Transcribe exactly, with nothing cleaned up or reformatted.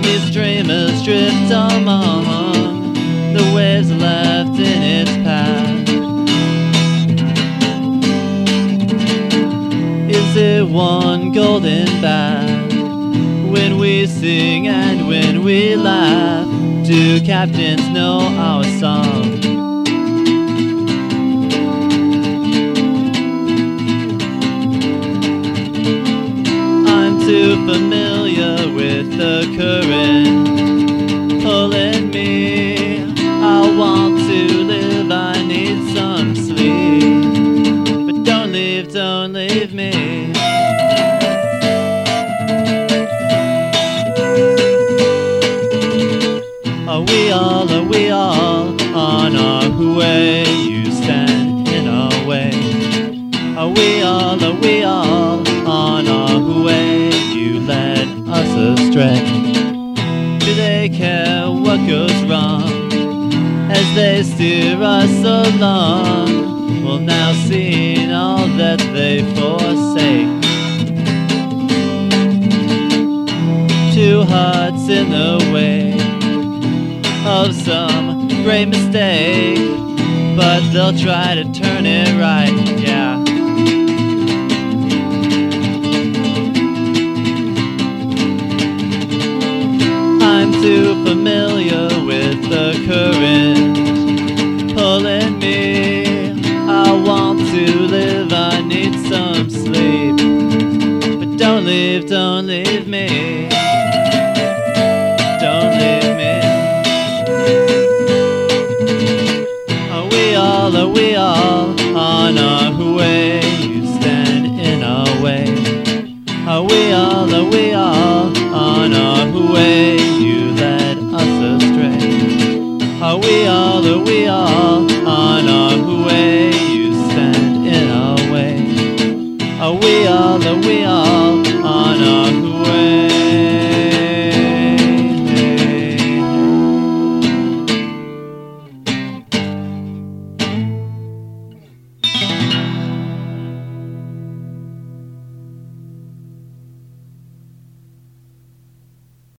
These dreamers drift among the waves left in its path. Is it one golden bath? When we sing and when we laugh, do captains know our song? I'm too familiar with the current pulling me. I want to live, I need some sleep, but don't leave, don't leave me. Are we all, are we all on our way? You stand in our way. Are we all, are we all on our way? You led us astray. Do they care what goes wrong as they steer us along? Well, now seeing all that they forsake, two hearts in the way of some great mistake, but they'll try to turn it right, yeah. I'm too familiar with the current pulling me. I want to live, I need some sleep, but don't leave, don't leave me.